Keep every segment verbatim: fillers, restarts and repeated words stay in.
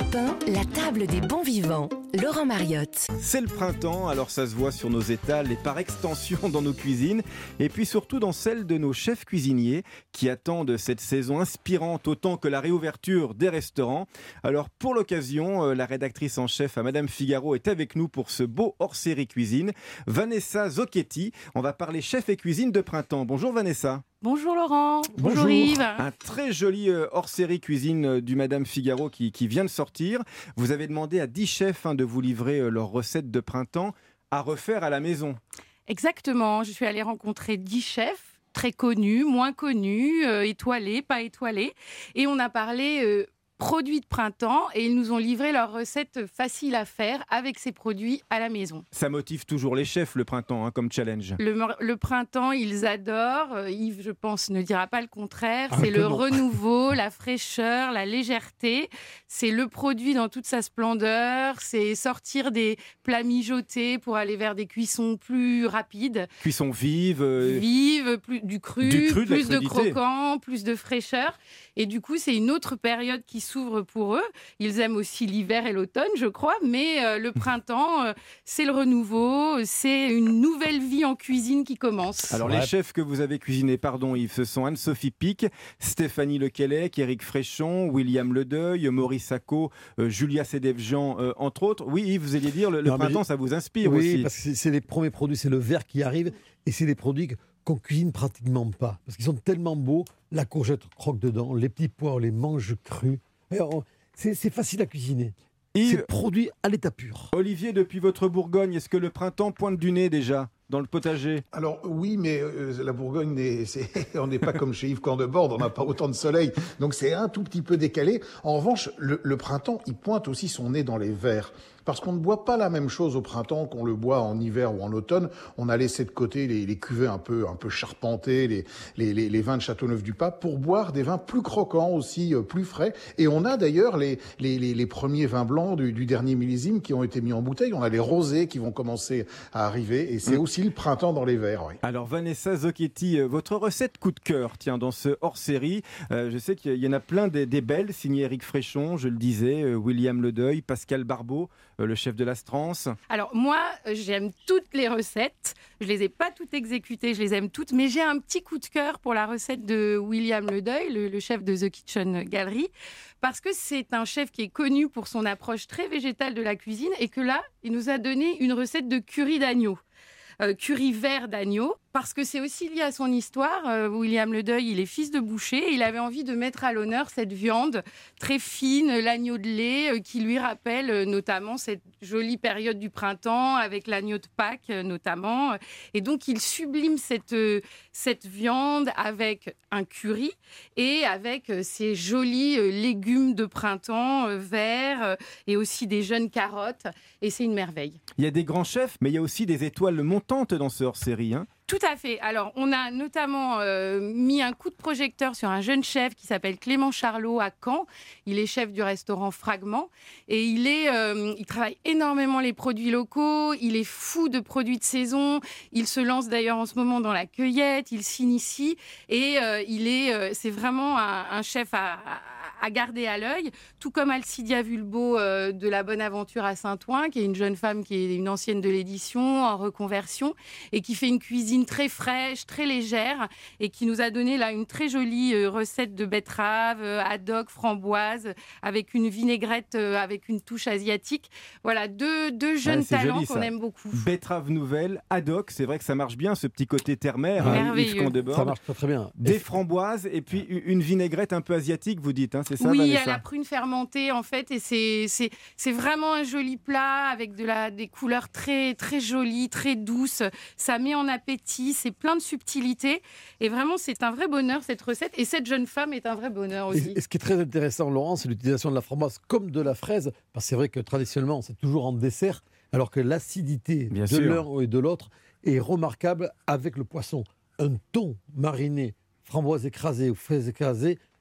Europe un, la table des bons vivants. Laurent Mariotte. C'est le printemps, alors ça se voit sur nos étals et par extension dans nos cuisines. Et puis surtout dans celles de nos chefs cuisiniers qui attendent cette saison inspirante autant que la réouverture des restaurants. Alors pour l'occasion, la rédactrice en chef à Madame Figaro est avec nous pour ce beau hors-série cuisine. Vanessa Zocchetti, on va parler chef et cuisine de printemps. Bonjour Vanessa. Bonjour Laurent, bonjour, bonjour Yves. Un très joli hors-série cuisine du Madame Figaro qui, qui vient de sortir. Vous avez demandé à dix chefs hein, de vous livrer leurs recettes de printemps à refaire à la maison. Exactement, je suis allée rencontrer dix chefs, très connus, moins connus, euh, étoilés, pas étoilés. Et on a parlé euh, produits de printemps et ils nous ont livré leurs recettes faciles à faire avec ces produits à la maison. Ça motive toujours les chefs le printemps hein, comme challenge. Le, le printemps, ils adorent. Euh, Yves, je pense, ne dira pas le contraire. Ah, c'est le non. renouveau, la fraîcheur, la légèreté. C'est le produit dans toute sa splendeur. C'est sortir des plats mijotés pour aller vers des cuissons plus rapides. Cuisson vive. Euh... Vive, plus, du cru, du cru de plus de crudité. croquant, plus de fraîcheur. Et du coup, c'est une autre période qui s'ouvre pour eux. Ils aiment aussi l'hiver et l'automne, je crois. Mais euh, le printemps, euh, c'est le renouveau. C'est une nouvelle vie en cuisine qui commence. Alors, ouais. les chefs que vous avez cuisinés, pardon Yves, ce sont Anne-Sophie Pic, Stéphanie Lequelec, Éric Fréchon, William Ledeuil, Maurice Acco, euh, Julia Sédevjean, euh, entre autres. Oui, Yves, vous alliez dire, le, le Non, mais printemps, je- ça vous inspire Oui, aussi. parce que c'est, c'est les premiers produits, c'est le verre qui arrive, et c'est des produits qu'on cuisine pratiquement pas, parce qu'ils sont tellement beaux, la courgette croque dedans, les petits pois, on les mange crus. Et on- c'est, c'est facile à cuisiner. Yves, C'est produit à l'état pur. Olivier, depuis votre Bourgogne, est-ce que le printemps pointe du nez déjà dans le potager? Alors oui, mais euh, la Bourgogne, n'est- c'est- on n'est pas comme chez Yves Candebord, on n'a pas autant de soleil, donc c'est un tout petit peu décalé. En revanche, le, le printemps, il pointe aussi son nez dans les verres. Parce qu'on ne boit pas la même chose au printemps qu'on le boit en hiver ou en automne. On a laissé de côté les, les cuvées un peu, un peu charpentées, les, les, les, les vins de Châteauneuf-du-Pape, pour boire des vins plus croquants aussi, euh, plus frais. Et on a d'ailleurs les, les, les, les premiers vins blancs du, du dernier millésime qui ont été mis en bouteille. On a les rosés qui vont commencer à arriver. Et c'est Mm. aussi le printemps dans les verres. Oui. Alors Vanessa Zocchetti, euh, votre recette coup de cœur, tiens, dans ce hors-série, euh, je sais qu'il y en a plein des, des belles, signées Éric Fréchon, je le disais, euh, William Ledeuil, Pascal Barbeau, euh, le chef de l'Astrance. Alors moi, j'aime toutes les recettes. Je les ai pas toutes exécutées, je les aime toutes, mais j'ai un petit coup de cœur pour la recette de William Ledeuil, le, le chef de The Kitchen Gallery, parce que c'est un chef qui est connu pour son approche très végétale de la cuisine et que là, il nous a donné une recette de curry d'agneau. Euh, curry vert d'agneau, parce que c'est aussi lié à son histoire. Euh, William Ledeuil, il est fils de boucher et il avait envie de mettre à l'honneur cette viande très fine, l'agneau de lait, euh, qui lui rappelle euh, notamment cette jolie période du printemps avec l'agneau de Pâques euh, notamment. Et donc il sublime cette, euh, cette viande avec un curry et avec euh, ces jolis euh, légumes de printemps euh, verts euh, et aussi des jeunes carottes. Et c'est une merveille. Il y a des grands chefs, mais il y a aussi des étoiles montantes dans ce hors-série. Hein. Tout à fait. Alors, on a notamment euh, mis un coup de projecteur sur un jeune chef qui s'appelle Clément Charlot à Caen. Il est chef du restaurant Fragment et il, est, euh, il travaille énormément les produits locaux. Il est fou de produits de saison. Il se lance d'ailleurs en ce moment dans la cueillette. Il s'initie et euh, il est, euh, c'est vraiment un, un chef à, à à garder à l'œil, tout comme Alcidia Vulbo euh, de La Bonne Aventure à Saint-Ouen, qui est une jeune femme qui est une ancienne de l'édition, en reconversion, et qui fait une cuisine très fraîche, très légère, et qui nous a donné là une très jolie euh, recette de betterave, euh, haddock, framboise, avec une vinaigrette, euh, avec une touche asiatique. Voilà, deux, deux jeunes Ouais, c'est talents joli, qu'on ça. aime beaucoup. Betterave nouvelle, haddock, c'est vrai que ça marche bien, ce petit côté terre-mer, Ouais. hein, Yves Merveilleux. Candebord. Ça marche très très bien. Des framboises et puis une vinaigrette un peu asiatique, vous dites, hein, c'est ça Oui, Vanessa? à la prune fermentée en fait, et c'est c'est c'est vraiment un joli plat avec de la des couleurs très très jolies, très douces. Ça met en appétit, c'est plein de subtilités et vraiment c'est un vrai bonheur cette recette. Et cette jeune femme est un vrai bonheur aussi. Et, et ce qui est très intéressant, Laurent, c'est l'utilisation de la framboise comme de la fraise, parce que c'est vrai que traditionnellement, c'est toujours en dessert, alors que l'acidité Bien de sûr. l'un et de l'autre est remarquable avec le poisson. Un thon mariné, framboise écrasée ou fraise écrasée,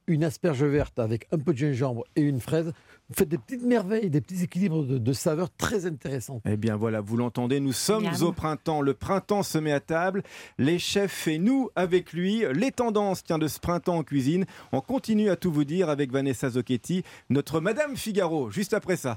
une asperge verte avec un peu de gingembre et une fraise, vous faites des petites merveilles, des petits équilibres de, de saveurs très intéressants. Eh bien voilà, vous l'entendez, nous sommes Miam. au printemps. Le printemps se met à table. Les chefs et nous avec lui. Les tendances tiens, de ce printemps en cuisine. On continue à tout vous dire avec Vanessa Zocchetti, notre Madame Figaro, juste après ça.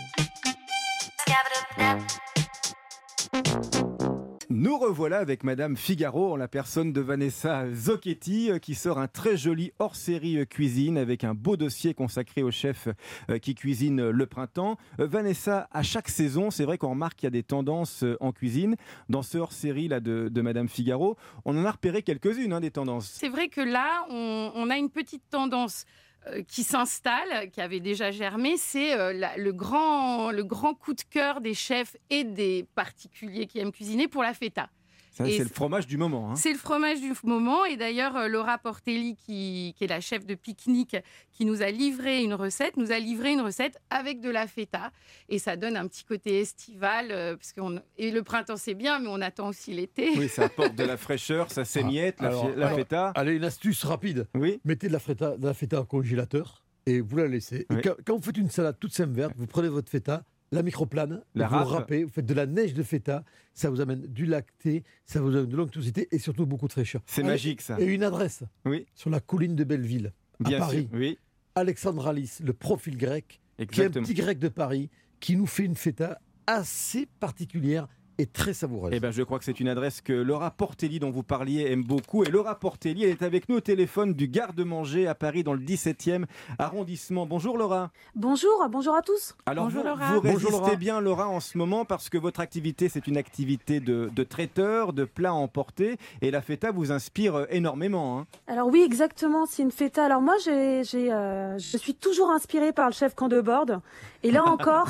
Nous revoilà avec Madame Figaro en la personne de Vanessa Zocchetti qui sort un très joli hors-série cuisine avec un beau dossier consacré aux chefs qui cuisinent le printemps. Vanessa, à chaque saison, c'est vrai qu'on remarque qu'il y a des tendances en cuisine. Dans ce hors-série là de, de Madame Figaro, on en a repéré quelques-unes hein, des tendances. C'est vrai que là, on, on a une petite tendance euh, qui s'installe, qui avait déjà germé, c'est euh, la- le, grand, le grand coup de cœur des chefs et des particuliers qui aiment cuisiner pour la feta. Ça, Et c'est le fromage du moment. Hein. C'est le fromage du moment. Et d'ailleurs, euh, Laura Portelli, qui, qui est la chef de Pique-Nique, qui nous a livré une recette, nous a livré une recette avec de la feta. Et ça donne un petit côté estival. euh, parce qu'on, et le printemps, c'est bien, mais on attend aussi l'été. Oui, ça apporte de la fraîcheur, ça s'émiette, la, Alors, fi- la alors, feta. Allez, une astuce rapide. Oui. Mettez de la feta, de la feta au congélateur et vous la laissez. Oui. Et quand, quand vous faites une salade toute simple verte, vous prenez votre feta, la microplane, La vous râpe. râpez, vous faites de la neige de feta, ça vous amène du lacté, ça vous amène de l'onctuosité et surtout beaucoup de fraîcheur. C'est Allez, magique ça. Et une adresse Oui, sur la colline de Belleville, à bien Paris. sûr. Oui, Alexandre Alice, le profil grec, qui est un exactement. petit grec de Paris, qui nous fait une feta assez particulière et très savoureuse. Eh ben, je crois que c'est une adresse que Laura Portelli, dont vous parliez, aime beaucoup. Et Laura Portelli, elle est avec nous au téléphone du Garde-Manger à Paris, dans le dix-septième arrondissement. Bonjour Laura. Bonjour, bonjour à tous. Alors, Bonjour, vous, Laura. vous Bonjour, résistez Laura. bien, Laura, en ce moment, parce que votre activité, c'est une activité de, de traiteur, de plats à emporter. Et la feta vous inspire euh, énormément. Hein. Alors oui, exactement, c'est une feta. Alors moi, j'ai, j'ai, euh, je suis toujours inspirée par le chef Candebord. Et là encore,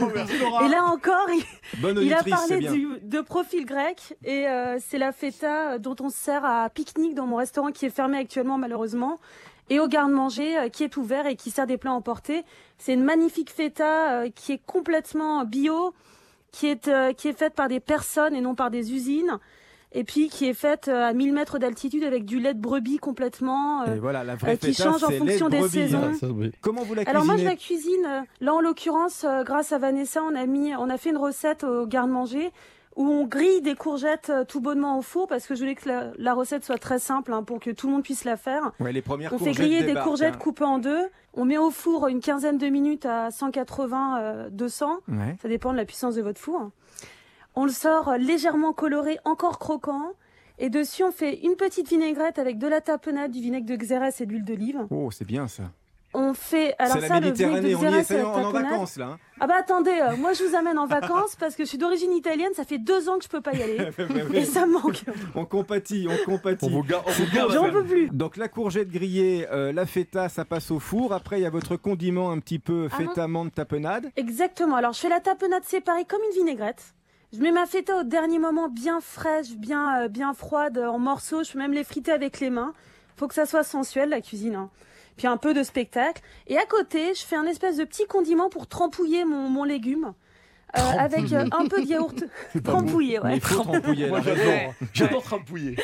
et là encore, il, Bonne il a auditrice, c'est parlé bien. du, de profil grec. Et euh, c'est la feta dont on se sert à pique-nique dans mon restaurant qui est fermé actuellement malheureusement. Et au garde-manger euh, qui est ouvert et qui sert des plats emportés. C'est une magnifique feta euh, qui est complètement bio, qui est, euh, qui est faite par des personnes et non par des usines. Et puis qui est faite euh, à mille mètres d'altitude avec du lait de brebis complètement. euh, Et voilà, la vraie euh, qui feta, change en c'est lait de fonction des brebis, saisons. hein. Ah, ça, oui. Comment vous la Alors moi je cuisinez la cuisine, euh, là en l'occurrence, euh, grâce à Vanessa, on a, mis, on a fait une recette au garde-manger où on grille des courgettes euh, tout bonnement au four parce que je voulais que la, la recette soit très simple hein, pour que tout le monde puisse la faire. Ouais, les premières On fait courgettes griller des débarquent, courgettes hein. coupées en deux, on met au four une quinzaine de minutes à cent quatre-vingts, euh, deux cents, Ouais. ça dépend de la puissance de votre four. On le sort légèrement coloré, encore croquant. Et dessus, on fait une petite vinaigrette avec de la tapenade, du vinaigre de Xérès et de l'huile d'olive. Oh, c'est bien ça. On fait alors C'est la ça, le vinaigre de Méditerranée, on y est, Xérès ça et y est, la on est en tapenade. vacances là. hein. Ah bah attendez, euh, moi je vous amène en vacances parce que je suis d'origine italienne, ça fait deux ans que je peux pas y aller. Bah oui, Et ça me manque. on compatit, on compatit. On vous garde, on vous garde. J'en peux plus. Donc la courgette grillée, euh, la feta, ça passe au four. Après, il y a votre condiment un petit peu Ah feta, menthe, tapenade. Exactement. Alors je fais la tapenade séparée comme une vinaigrette. Je mets ma feta au dernier moment bien fraîche, bien, euh, bien froide, en morceaux. Je peux même les friter avec les mains. Faut que ça soit sensuel, la cuisine. hein. Puis un peu de spectacle. Et à côté, je fais un espèce de petit condiment pour trempouiller mon, mon légume. Euh, avec euh, un peu de yaourt. Trempouiller, Mais ouais. il faut trempouiller. Moi, elle a raison. j'adore. J'adore trempouiller.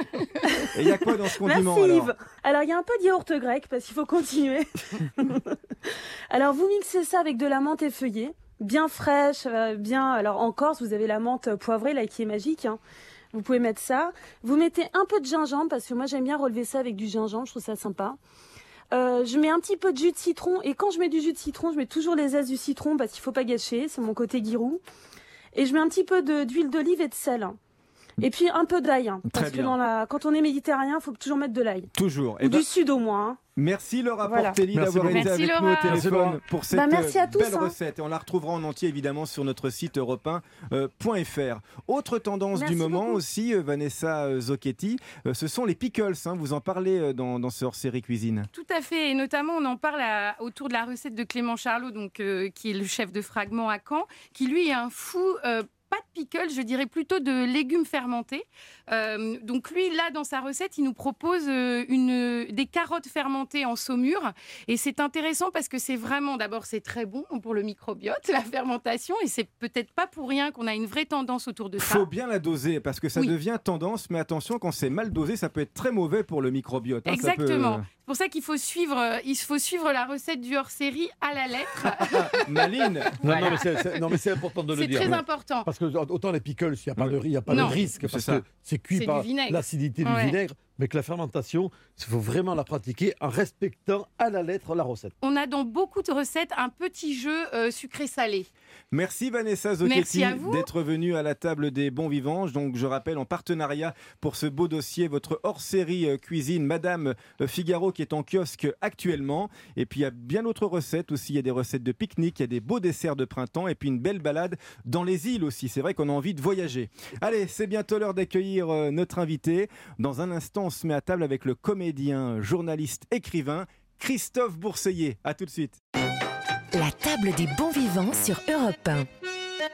Et il y a quoi dans ce condiment Merci alors Yves. Alors il y a un peu de yaourt grec parce qu'il faut continuer. Alors vous mixez ça avec de la menthe effeuillée, bien fraîche, euh, bien. Alors en Corse vous avez la menthe poivrée là qui est magique. hein. Vous pouvez mettre ça. Vous mettez un peu de gingembre parce que moi j'aime bien relever ça avec du gingembre, je trouve ça sympa. Euh, je mets un petit peu de jus de citron et quand je mets du jus de citron, je mets toujours les zestes du citron parce qu'il faut pas gâcher, c'est mon côté guirou. Et je mets un petit peu de- d'huile d'olive et de sel. hein. Et puis un peu d'ail, hein, Très parce que bien. dans la, quand on est méditerranéen, il faut toujours mettre de l'ail. Toujours. Ou Eh ben, du sud au moins. hein. merci Laura Voilà. Portelli Merci d'avoir beaucoup. été Merci, avec Laura. nous au Merci, téléphone Laura. pour cette Bah, merci à tous, belle hein. recette. Et on la retrouvera en entier évidemment sur notre site europe un point f r. Autre tendance Merci du moment beaucoup. aussi, euh, Vanessa euh, Zocchetti, euh, ce sont les pickles. hein. Vous en parlez euh, dans, dans ce hors-série cuisine. Tout à fait, et notamment on en parle à- autour de la recette de Clément Charlot, donc, euh, qui est le chef de Fragment à Caen, qui lui est un fou, euh, pas de pickles, je dirais plutôt de légumes fermentés. Euh, donc lui, là, dans sa recette, il nous propose euh, une, des carottes fermentées en saumure. Et c'est intéressant parce que c'est vraiment, d'abord, c'est très bon pour le microbiote, la fermentation. Et c'est peut-être pas pour rien qu'on a une vraie tendance autour de ça. Il faut bien la doser parce que ça Oui. devient tendance. Mais attention, quand c'est mal dosé, ça peut être très mauvais pour le microbiote. hein. Ça peut- Exactement. C'est pour ça qu'il faut suivre, euh, il faut suivre la recette du hors-série à la lettre. Maline. Non, non, mais c'est, c'est- non, mais c'est important de le C'est dire. très Ouais. important. Parce que autant les pickles, il n'y a pas de, il y a pas Non. de risque, C'est parce ça. que c'est cuit C'est par du vinaigre. l'acidité du Ouais. vinaigre, mais que la fermentation, il faut vraiment la pratiquer en respectant à la lettre la recette. On a dans beaucoup de recettes un petit jeu euh, sucré-salé. Merci Vanessa Merci Zocchetti à vous. d'être venue à la table des bons vivants. Donc je rappelle en partenariat pour ce beau dossier votre hors-série euh, cuisine Madame euh, Figaro qui est en kiosque actuellement. Et puis il y a bien d'autres recettes aussi. Il y a des recettes de pique-nique, il y a des beaux desserts de printemps et puis une belle balade dans les îles aussi. C'est vrai qu'on a envie de voyager. Allez, c'est bientôt l'heure d'accueillir euh, notre invité. Dans un instant, on se met à table avec le comédien, journaliste, écrivain Christophe Bourseiller. À tout de suite. La table des bons vivants sur Europe un.